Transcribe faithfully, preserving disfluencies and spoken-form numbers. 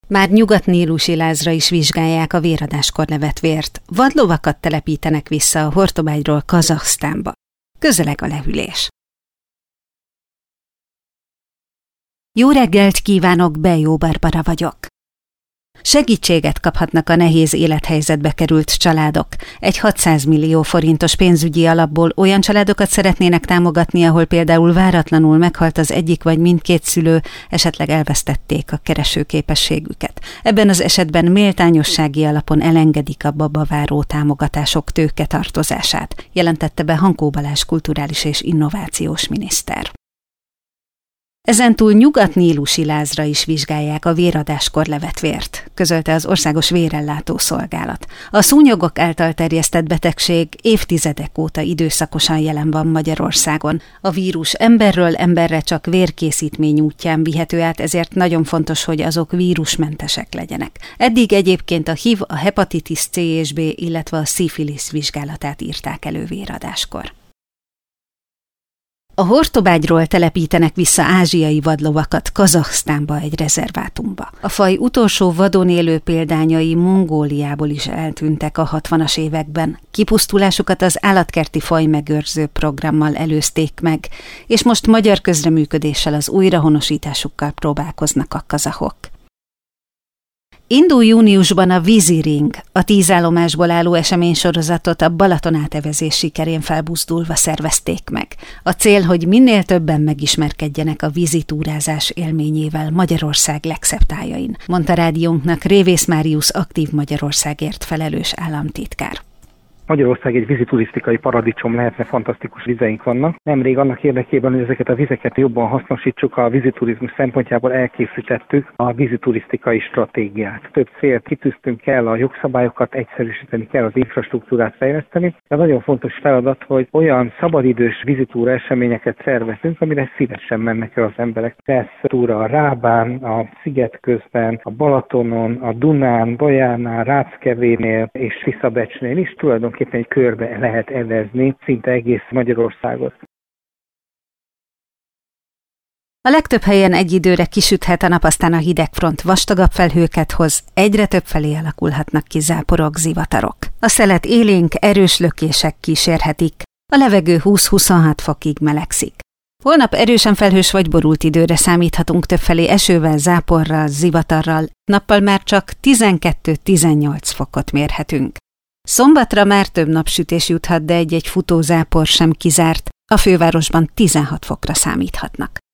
Már nyugat-nílusi lázra is vizsgálják a véradáskor levett vért. Vadlovakat telepítenek vissza a Hortobágyról Kazahsztánba. Közeleg a lehűlés. Jó reggelt kívánok, Bejó Barbara vagyok. Segítséget kaphatnak a nehéz élethelyzetbe került családok. Egy hatszáz millió forintos pénzügyi alapból olyan családokat szeretnének támogatni, ahol például váratlanul meghalt az egyik vagy mindkét szülő, esetleg elvesztették a keresőképességüket. Ebben az esetben méltányossági alapon elengedik a babaváró támogatások tőketartozását, jelentette be Hankó Balázs kulturális és innovációs miniszter. Ezentúl nyugat-nílusi lázra is vizsgálják a véradáskor levett vért, közölte az Országos Vérellátó Szolgálat. A szúnyogok által terjesztett betegség évtizedek óta időszakosan jelen van Magyarországon. A vírus emberről emberre csak vérkészítmény útján vihető át, ezért nagyon fontos, hogy azok vírusmentesek legyenek. Eddig egyébként a há i vé, a hepatitis C és B, illetve a szifilisz vizsgálatát írták elő véradáskor. A Hortobágyról telepítenek vissza ázsiai vadlovakat Kazahsztánba egy rezervátumba. A faj utolsó vadon élő példányai Mongóliából is eltűntek a hatvanas években. Kipusztulásukat az állatkerti fajmegőrző programmal előzték meg, és most magyar közreműködéssel az újrahonosításukkal próbálkoznak a kazahok. Indul júniusban a víziring, a tíz állomásból álló eseménysorozatot a Balaton átevezés sikerén felbuzdulva szervezték meg. A cél, hogy minél többen megismerkedjenek a vízitúrázás élményével Magyarország legszebb tájain, mondta rádiónknak Révész Máriusz aktív Magyarországért felelős államtitkár. Magyarország egy víziturisztikai paradicsom lehetne, fantasztikus vizeink vannak. Nemrég annak érdekében, hogy ezeket a vizeket jobban hasznosítsuk, a víziturizmus szempontjából elkészítettük a víziturisztikai stratégiát. Több célt kitűztünk el, a jogszabályokat egyszerűsíteni kell, az infrastruktúrát fejleszteni. De nagyon fontos feladat, hogy olyan szabadidős vízitúra eseményeket szervezünk, amire szívesen mennek el az emberek. Lesz túra a Rábán, a Szigetközben, a Balatonon, a Dunán, Bajánál, Ráckevénél és Tiszabecsnél is tulajdonképpen egy körbe lehet evezni szinte egész Magyarországot. A legtöbb helyen egy időre kisüthet a nap, aztán a hidegfront vastagabb felhőket hoz, egyre több felé alakulhatnak ki záporok, zivatarok. A szelet élénk, erős lökések kísérhetik, a levegő húsz-huszonhat fokig melegszik. Holnap erősen felhős vagy borult időre számíthatunk, többfelé esővel, záporral, zivatarral, nappal már csak tizenkettő-tizennyolc fokot mérhetünk. Szombatra már több napsütés juthat, de egy-egy futózápor sem kizárt, a fővárosban tizenhat fokra számíthatnak.